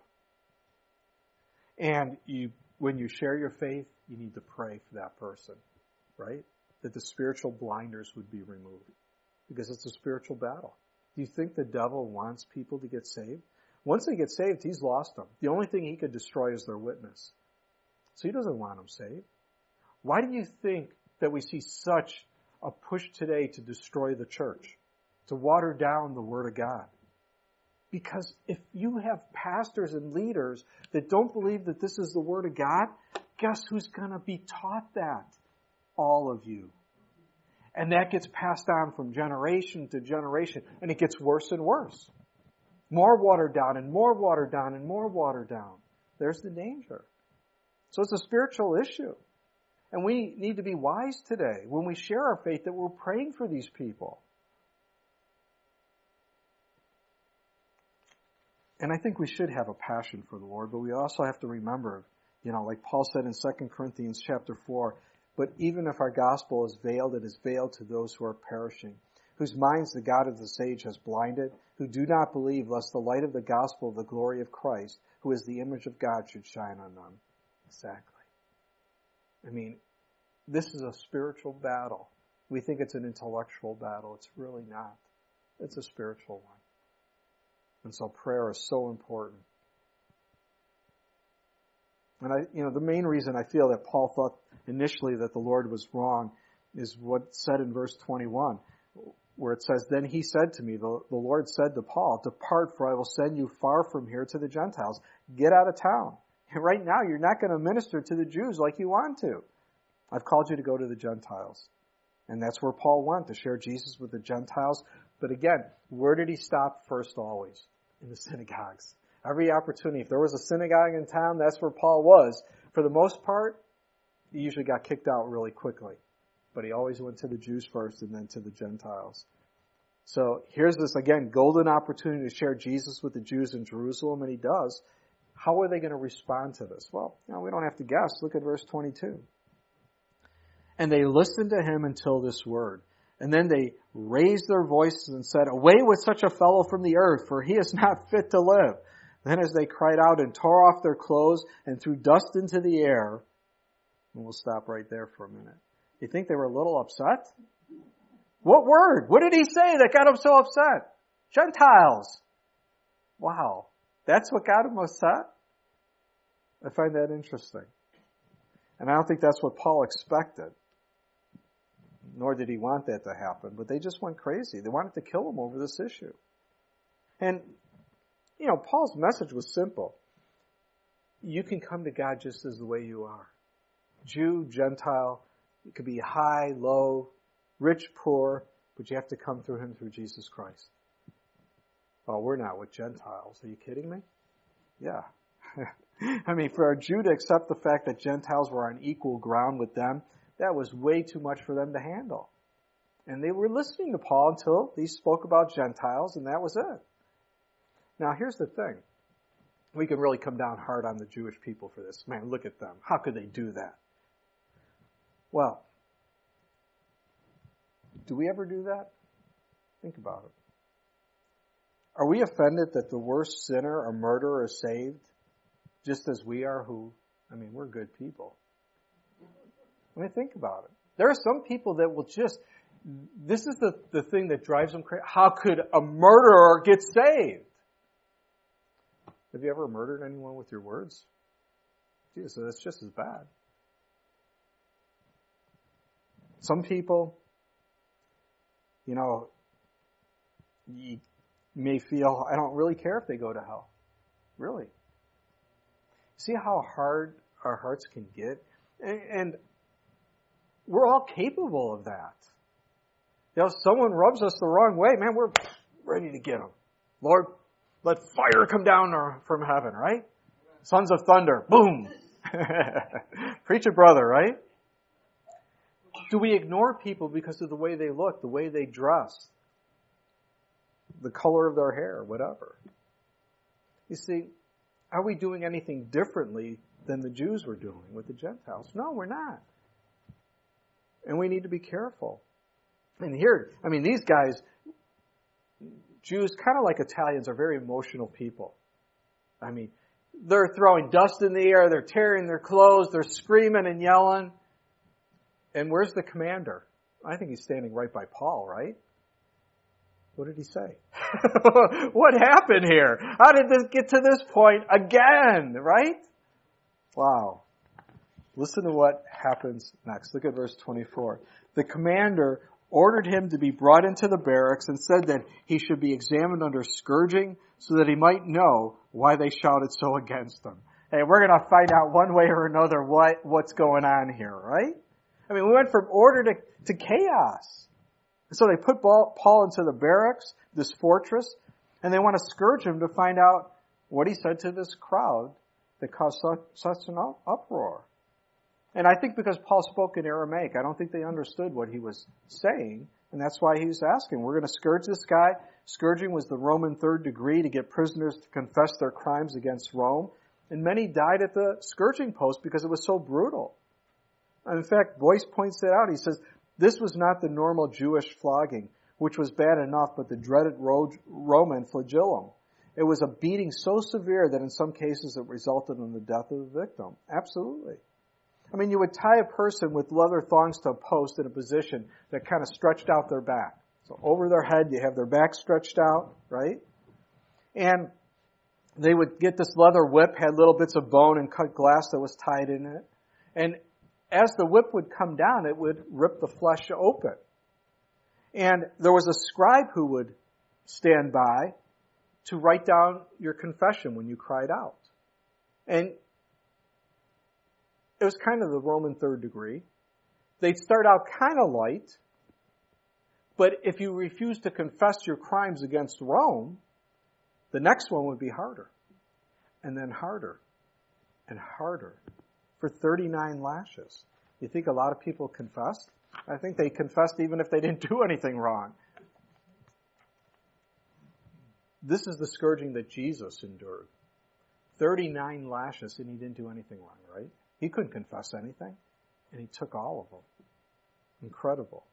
And when you share your faith, you need to pray for that person, right? That the spiritual blinders would be removed. Because it's a spiritual battle. Do you think the devil wants people to get saved? Once they get saved, he's lost them. The only thing he could destroy is their witness. So he doesn't want them saved. Why do you think that we see such a push today to destroy the church? To water down the Word of God? Because if you have pastors and leaders that don't believe that this is the Word of God, guess who's going to be taught that? All of you. And that gets passed on from generation to generation, and it gets worse and worse. More watered down and more watered down and more watered down. There's the danger. So it's a spiritual issue. And we need to be wise today when we share our faith that we're praying for these people. And I think we should have a passion for the Lord, but we also have to remember, like Paul said in 2 Corinthians chapter 4, but even if our gospel is veiled, it is veiled to those who are perishing, whose minds the God of this age has blinded, who do not believe, lest the light of the gospel of the glory of Christ, who is the image of God, should shine on them. Exactly. This is a spiritual battle. We think it's an intellectual battle. It's really not. It's a spiritual one. And so prayer is so important. And the main reason I feel that Paul thought initially that the Lord was wrong is what's said in verse 21, where it says, "Then he said to me," the Lord said to Paul, "Depart, for I will send you far from here to the Gentiles." Get out of town. And right now, you're not going to minister to the Jews like you want to. I've called you to go to the Gentiles. And that's where Paul went, to share Jesus with the Gentiles. But again, where did he stop first always? In the synagogues. Every opportunity. If there was a synagogue in town, that's where Paul was. For the most part, he usually got kicked out really quickly. But he always went to the Jews first and then to the Gentiles. So here's this, again, golden opportunity to share Jesus with the Jews in Jerusalem, and he does. How are they going to respond to this? Well, we don't have to guess. Look at verse 22. "And they listened to him until this word. And then they raised their voices and said, 'Away with such a fellow from the earth, for he is not fit to live.' Then as they cried out and tore off their clothes and threw dust into the air," and we'll stop right there for a minute. You think they were a little upset? What word? What did he say that got them so upset? Gentiles. Wow. That's what got them upset? I find that interesting. And I don't think that's what Paul expected. Nor did he want that to happen. But they just went crazy. They wanted to kill him over this issue. And, Paul's message was simple. You can come to God just as the way you are. Jew, Gentile. It could be high, low, rich, poor. But you have to come through him through Jesus Christ. Oh, we're not with Gentiles. Are you kidding me? Yeah. For a Jew to accept the fact that Gentiles were on equal ground with them, that was way too much for them to handle. And they were listening to Paul until he spoke about Gentiles, and that was it. Now, here's the thing. We can really come down hard on the Jewish people for this. Man, look at them. How could they do that? Well, do we ever do that? Think about it. Are we offended that the worst sinner or murderer is saved, just as we are we're good people? Think about it. There are some people that will this is the thing that drives them crazy. How could a murderer get saved? Have you ever murdered anyone with your words? Jesus, that's just as bad. Some people, you may feel, I don't really care if they go to hell. Really. See how hard our hearts can get? And we're all capable of that. If someone rubs us the wrong way, man, we're ready to get them. Lord, let fire come down from heaven, right? Sons of thunder, boom. Preach it, brother, right? Do we ignore people because of the way they look, the way they dress, the color of their hair, whatever? You see, are we doing anything differently than the Jews were doing with the Gentiles? No, we're not. And we need to be careful. And here, these guys, Jews, kind of like Italians, are very emotional people. They're throwing dust in the air, they're tearing their clothes, they're screaming and yelling. And where's the commander? I think he's standing right by Paul, right? What did he say? What happened here? How did this get to this point again, right? Wow. Listen to what happens next. Look at verse 24. The commander ordered him to be brought into the barracks and said that he should be examined under scourging so that he might know why they shouted so against him. Hey, we're going to find out one way or another what's going on here, right? We went from order to chaos. So they put Paul into the barracks, this fortress, and they want to scourge him to find out what he said to this crowd that caused such an uproar. And I think because Paul spoke in Aramaic, I don't think they understood what he was saying. And that's why he was asking, we're going to scourge this guy. Scourging was the Roman third degree to get prisoners to confess their crimes against Rome. And many died at the scourging post because it was so brutal. And in fact, Boyce points that out. He says, this was not the normal Jewish flogging, which was bad enough, but the dreaded Roman flagellum. It was a beating so severe that in some cases it resulted in the death of the victim. Absolutely. I mean, you would tie a person with leather thongs to a post in a position that kind of stretched out their back. So over their head, you have their back stretched out, right? And they would get this leather whip, had little bits of bone and cut glass that was tied in it. And as the whip would come down, it would rip the flesh open. And there was a scribe who would stand by to write down your confession when you cried out. And it was kind of the Roman third degree. They'd start out kind of light, but if you refused to confess your crimes against Rome, the next one would be harder, and then harder, and harder, for 39 lashes. You think a lot of people confessed? I think they confessed even if they didn't do anything wrong. This is the scourging that Jesus endured. 39 lashes, and he didn't do anything wrong, right? He couldn't confess anything, and he took all of them. Incredible.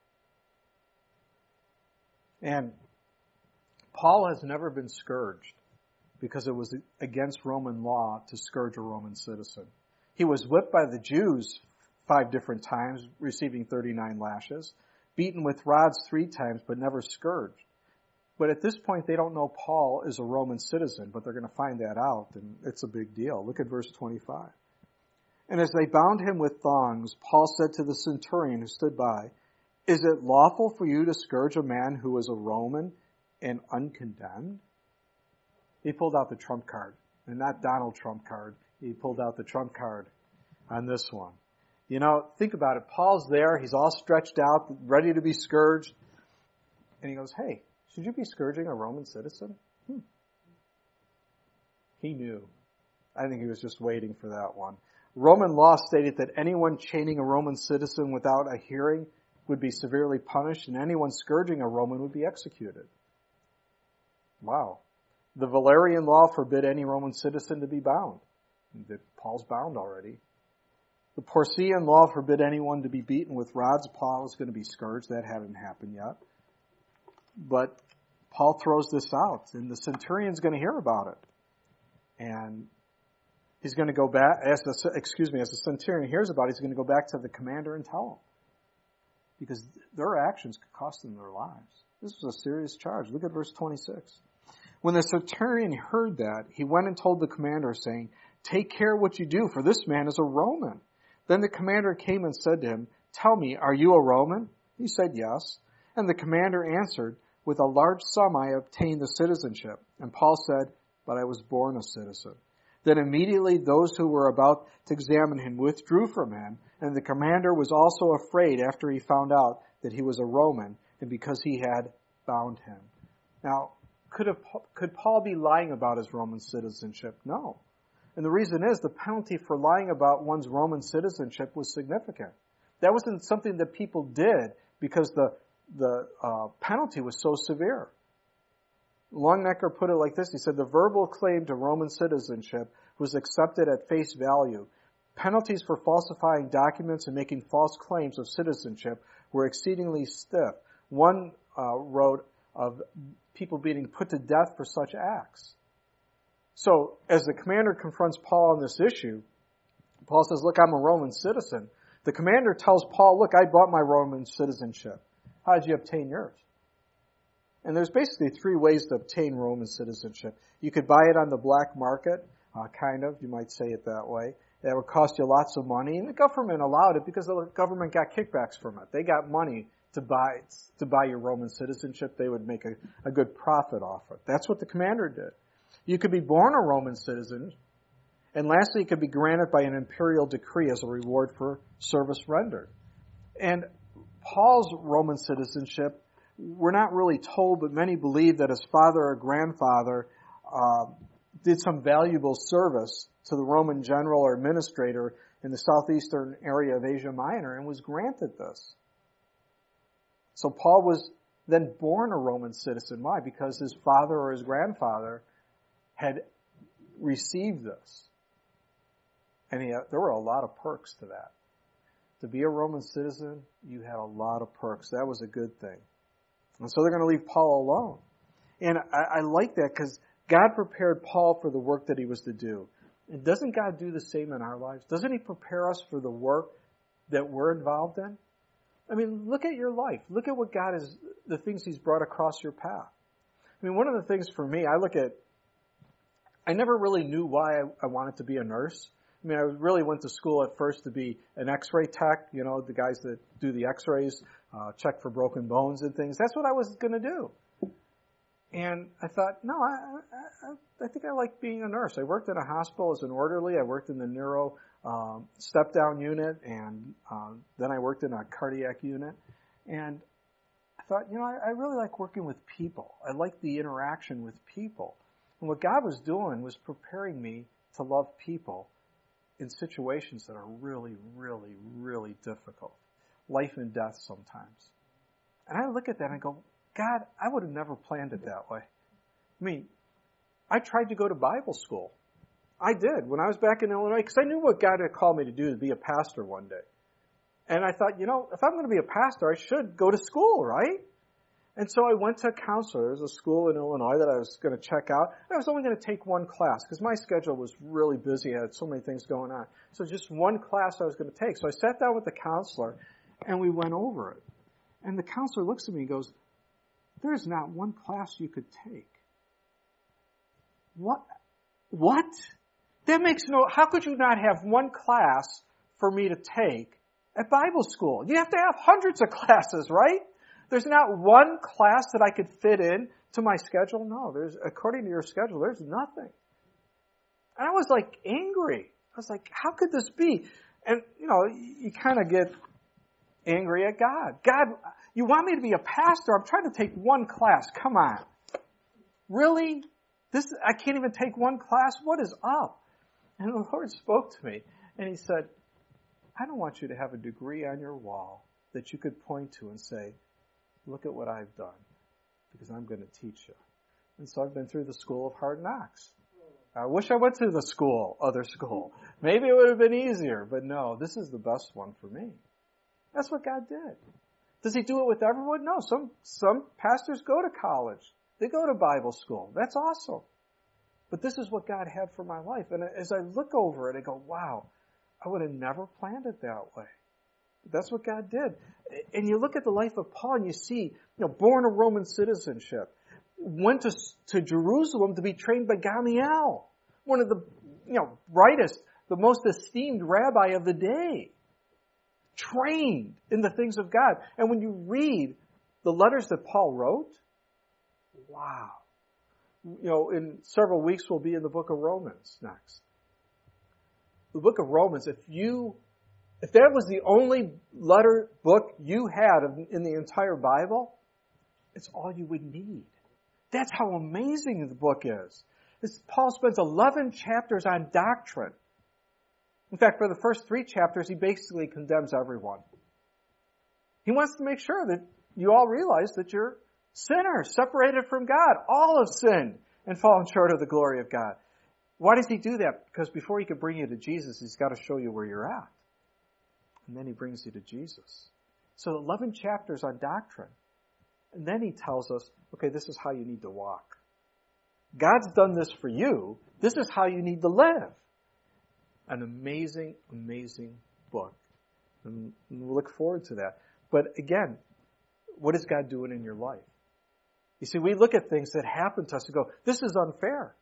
And Paul has never been scourged because it was against Roman law to scourge a Roman citizen. He was whipped by the Jews 5 different times, receiving 39 lashes, beaten with rods 3 times, but never scourged. But at this point, they don't know Paul is a Roman citizen, but they're going to find that out, and it's a big deal. Look at verse 25. And as they bound him with thongs, Paul said to the centurion who stood by, "Is it lawful for you to scourge a man who is a Roman and uncondemned?" He pulled out the trump card, and not Donald Trump card. He pulled out the trump card on this one. You know, think about it. Paul's there. He's all stretched out, ready to be scourged. And he goes, "Hey, should you be scourging a Roman citizen?" He knew. I think he was just waiting for that one. Roman law stated that anyone chaining a Roman citizen without a hearing would be severely punished, and anyone scourging a Roman would be executed. Wow. The Valerian law forbid any Roman citizen to be bound. Paul's bound already. The Porcian law forbid anyone to be beaten with rods. Paul is going to be scourged. That hadn't happened yet. But Paul throws this out, and the centurion's going to hear about it. And he's going to go back, as the centurion hears about it, he's going to go back to the commander and tell him. Because their actions could cost them their lives. This was a serious charge. Look at verse 26. When the centurion heard that, he went and told the commander, saying, "Take care what you do, for this man is a Roman." Then the commander came and said to him, "Tell me, are you a Roman?" He said, "Yes." And the commander answered, "With a large sum I obtained the citizenship." And Paul said, "But I was born a citizen." Then immediately those who were about to examine him withdrew from him, and the commander was also afraid after he found out that he was a Roman, and because he had bound him. Now, could Paul be lying about his Roman citizenship? No. And the reason is the penalty for lying about one's Roman citizenship was significant. That wasn't something that people did because the penalty was so severe. Longnecker put it like this. He said, the verbal claim to Roman citizenship was accepted at face value. Penalties for falsifying documents and making false claims of citizenship were exceedingly stiff. One wrote of people being put to death for such acts. So, as the commander confronts Paul on this issue, Paul says, "Look, I'm a Roman citizen." The commander tells Paul, "Look, I bought my Roman citizenship. How did you obtain yours?" And there's basically 3 ways to obtain Roman citizenship. You could buy it on the black market, you might say it that way. That would cost you lots of money, and the government allowed it because the government got kickbacks from it. They got money to buy your Roman citizenship. They would make a good profit off it. That's what the commander did. You could be born a Roman citizen, and lastly, it could be granted by an imperial decree as a reward for service rendered. And Paul's Roman citizenship, we're not really told, but many believe that his father or grandfather did some valuable service to the Roman general or administrator in the southeastern area of Asia Minor and was granted this. So Paul was then born a Roman citizen. Why? Because his father or his grandfather had received this. And there were a lot of perks to that. To be a Roman citizen, you had a lot of perks. That was a good thing. And so they're going to leave Paul alone. And I like that because God prepared Paul for the work that he was to do. And doesn't God do the same in our lives? Doesn't he prepare us for the work that we're involved in? I mean, look at your life. Look at what God is, the things he's brought across your path. I mean, one of the things for me, I never really knew why I wanted to be a nurse. I mean, I really went to school at first to be an x-ray tech, the guys that do the x-rays, check for broken bones and things. That's what I was going to do. And I thought, no, I think I like being a nurse. I worked in a hospital as an orderly. I worked in the neuro step-down unit, and then I worked in a cardiac unit. And I thought, I really like working with people. I like the interaction with people. And what God was doing was preparing me to love people in situations that are really, really, really difficult. Life and death sometimes. And I look at that and I go, God, I would have never planned it that way. I mean, I tried to go to Bible school. I did when I was back in Illinois because I knew what God had called me to do, to be a pastor one day. And I thought, if I'm going to be a pastor, I should go to school, right? And so I went to a counselor. There was a school in Illinois that I was going to check out. I was only going to take one class because my schedule was really busy. I had so many things going on. So just one class I was going to take. So I sat down with the counselor and we went over it. And the counselor looks at me and goes, there's not one class you could take. What? How could you not have one class for me to take at Bible school? You have to have hundreds of classes, right? There's not one class that I could fit in to my schedule. No, according to your schedule, there's nothing. And I was angry. I was like, how could this be? And, you kind of get angry at God. God, you want me to be a pastor? I'm trying to take one class. Come on. Really? I can't even take one class? What is up? And the Lord spoke to me and he said, I don't want you to have a degree on your wall that you could point to and say, look at what I've done, because I'm going to teach you. And so I've been through the school of hard knocks. I wish I went to the other school. Maybe it would have been easier, but no, this is the best one for me. That's what God did. Does he do it with everyone? No, some pastors go to college. They go to Bible school. That's awesome. But this is what God had for my life. And as I look over it, I go, wow, I would have never planned it that way. That's what God did. And you look at the life of Paul and you see, born a Roman citizenship, went to Jerusalem to be trained by Gamaliel, one of the, brightest, the most esteemed rabbi of the day, trained in the things of God. And when you read the letters that Paul wrote, wow. In several weeks we'll be in the book of Romans next. The book of Romans, if that was the only book you had in the entire Bible, it's all you would need. That's how amazing the book is. Paul spends 11 chapters on doctrine. In fact, for the first 3 chapters, he basically condemns everyone. He wants to make sure that you all realize that you're sinners, separated from God. All have sinned and fallen short of the glory of God. Why does he do that? Because before he can bring you to Jesus, he's got to show you where you're at. And then he brings you to Jesus. So 11 chapters on doctrine. And then he tells us, okay, this is how you need to walk. God's done this for you. This is how you need to live. An amazing, amazing book. And we'll look forward to that. But again, what is God doing in your life? You see, we look at things that happen to us and go, this is unfair.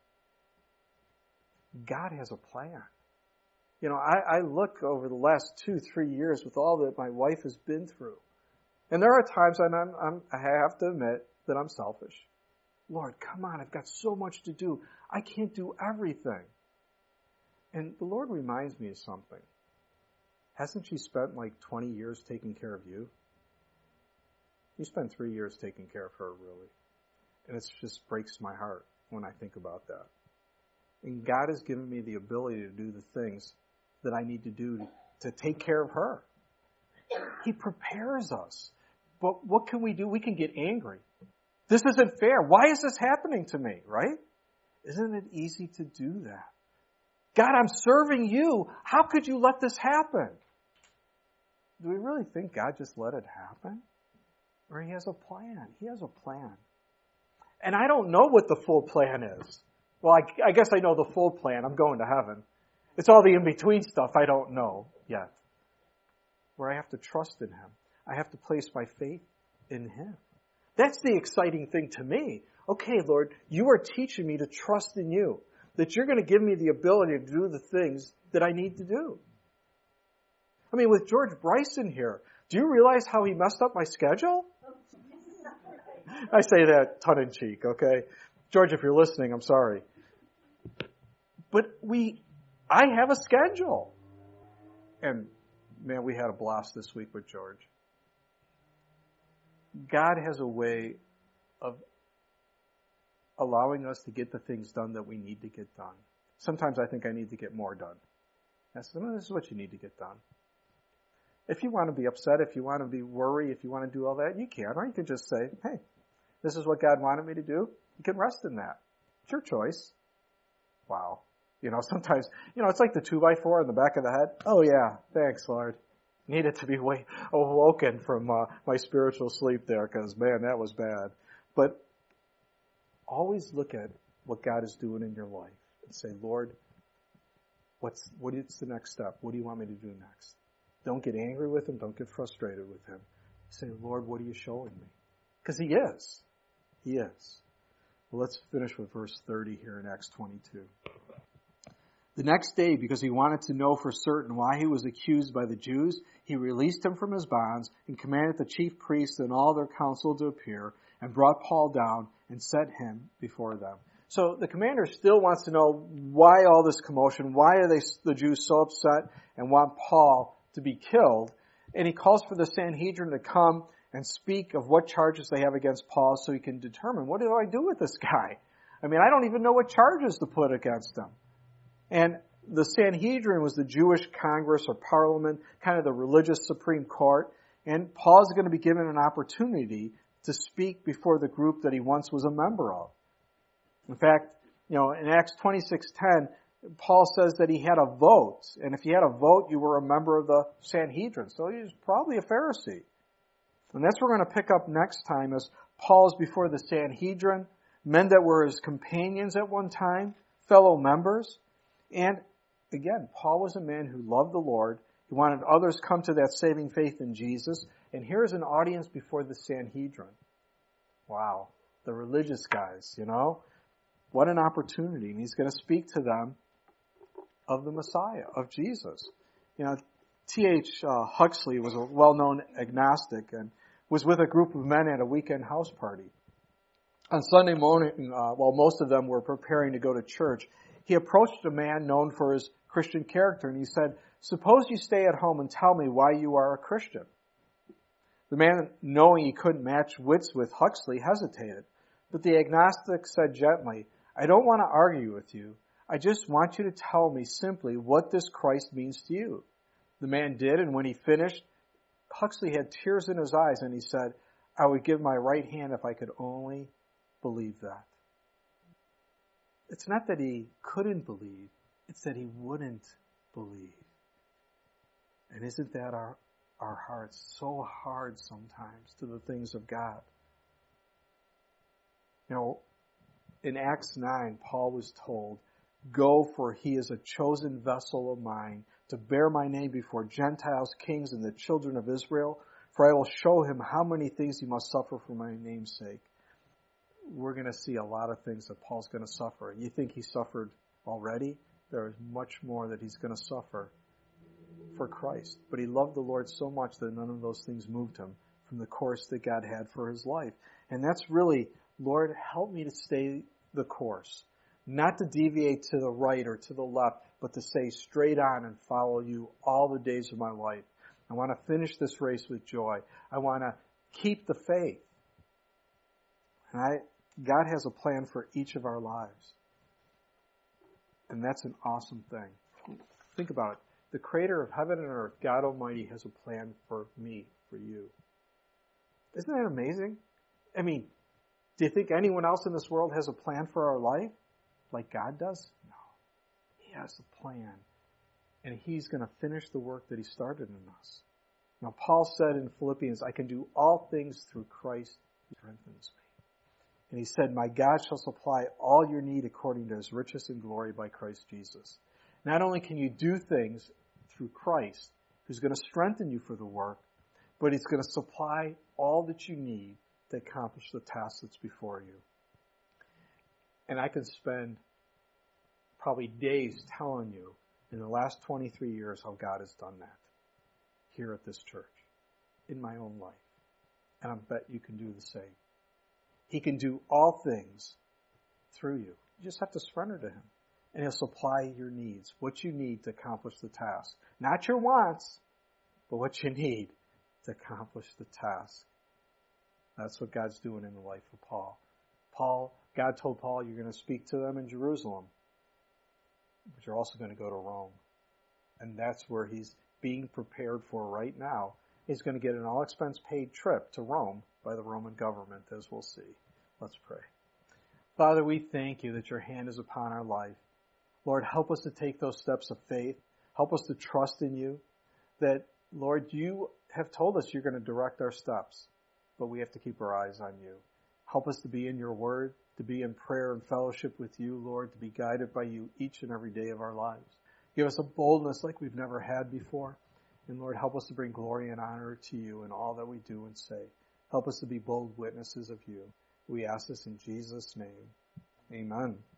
God has a plan. I look over the last 2-3 years with all that my wife has been through. And there are times when I have to admit that I'm selfish. Lord, come on, I've got so much to do. I can't do everything. And the Lord reminds me of something. Hasn't she spent 20 years taking care of you? You spent 3 years taking care of her, really. And it just breaks my heart when I think about that. And God has given me the ability to do the things that I need to do to take care of her. He prepares us. But what can we do? We can get angry. This isn't fair. Why is this happening to me, right? Isn't it easy to do that? God, I'm serving you. How could you let this happen? Do we really think God just let it happen? Or He has a plan? He has a plan. And I don't know what the full plan is. Well, I guess I know the full plan. I'm going to heaven. It's all the in-between stuff I don't know yet. Where I have to trust in Him. I have to place my faith in Him. That's the exciting thing to me. Okay, Lord, you are teaching me to trust in you. That you're going to give me the ability to do the things that I need to do. I mean, with George Bryson here, do you realize how he messed up my schedule? I say that tongue-in-cheek, okay? George, if you're listening, I'm sorry. But I have a schedule. And, man, we had a blast this week with George. God has a way of allowing us to get the things done that we need to get done. Sometimes I think I need to get more done. I said, no, this is what you need to get done. If you want to be upset, if you want to be worried, if you want to do all that, you can. Or you can just say, hey, this is what God wanted me to do. You can rest in that. It's your choice. Wow. Sometimes, it's like the 2x4 in the back of the head. Oh yeah, thanks, Lord. Needed to be awoken from my spiritual sleep there because, man, that was bad. But always look at what God is doing in your life and say, Lord, what is the next step? What do you want me to do next? Don't get angry with Him. Don't get frustrated with Him. Say, Lord, what are you showing me? Because He is. He is. Well, let's finish with verse 30 here in Acts 22. The next day, because he wanted to know for certain why he was accused by the Jews, he released him from his bonds and commanded the chief priests and all their council to appear and brought Paul down and set him before them. So the commander still wants to know why all this commotion, why are the Jews so upset and want Paul to be killed. And he calls for the Sanhedrin to come and speak of what charges they have against Paul so he can determine, what do I do with this guy? I mean, I don't even know what charges to put against him. And the Sanhedrin was the Jewish Congress or Parliament, kind of the religious Supreme Court. And Paul's going to be given an opportunity to speak before the group that he once was a member of. In fact, in Acts 26:10, Paul says that he had a vote. And if you had a vote, you were a member of the Sanhedrin. So he was probably a Pharisee. And that's what we're going to pick up next time as Paul's before the Sanhedrin, men that were his companions at one time, fellow members. And again, Paul was a man who loved the Lord. He wanted others to come to that saving faith in Jesus. And here's an audience before the Sanhedrin. Wow. The religious guys, What an opportunity. And he's going to speak to them of the Messiah, of Jesus. T.H. Huxley was a well-known agnostic and was with a group of men at a weekend house party. On Sunday morning, while most of them were preparing to go to church, he approached a man known for his Christian character, and he said, "Suppose you stay at home and tell me why you are a Christian." The man, knowing he couldn't match wits with Huxley, hesitated. But the agnostic said gently, "I don't want to argue with you. I just want you to tell me simply what this Christ means to you." The man did, and when he finished, Huxley had tears in his eyes, and he said, "I would give my right hand if I could only believe that." It's not that he couldn't believe, it's that he wouldn't believe. And isn't that our hearts so hard sometimes to the things of God? In Acts 9, Paul was told, "Go, for he is a chosen vessel of mine to bear my name before Gentiles, kings, and the children of Israel, for I will show him how many things he must suffer for my name's sake." We're going to see a lot of things that Paul's going to suffer. You think he suffered already? There is much more that he's going to suffer for Christ. But he loved the Lord so much that none of those things moved him from the course that God had for his life. And that's really, Lord, help me to stay the course. Not to deviate to the right or to the left, but to stay straight on and follow you all the days of my life. I want to finish this race with joy. I want to keep the faith. And God has a plan for each of our lives. And that's an awesome thing. Think about it. The creator of heaven and earth, God Almighty, has a plan for me, for you. Isn't that amazing? I mean, do you think anyone else in this world has a plan for our life like God does? No. He has a plan. And He's going to finish the work that He started in us. Now, Paul said in Philippians, I can do all things through Christ who strengthens me. And he said, my God shall supply all your need according to His riches and glory by Christ Jesus. Not only can you do things through Christ, who's going to strengthen you for the work, but He's going to supply all that you need to accomplish the task that's before you. And I could spend probably days telling you in the last 23 years how God has done that here at this church, in my own life. And I bet you can do the same. He can do all things through you. You just have to surrender to Him. And He'll supply your needs, what you need to accomplish the task. Not your wants, but what you need to accomplish the task. That's what God's doing in the life of Paul. God told Paul, you're going to speak to them in Jerusalem, but you're also going to go to Rome. And that's where he's being prepared for right now. He's going to get an all-expense-paid trip to Rome by the Roman government, as we'll see. Let's pray. Father, we thank You that Your hand is upon our life. Lord, help us to take those steps of faith. Help us to trust in You. That, Lord, You have told us You're going to direct our steps, but we have to keep our eyes on You. Help us to be in Your Word, to be in prayer and fellowship with You, Lord, to be guided by You each and every day of our lives. Give us a boldness like we've never had before. And Lord, help us to bring glory and honor to You in all that we do and say. Help us to be bold witnesses of You. We ask this in Jesus' name. Amen.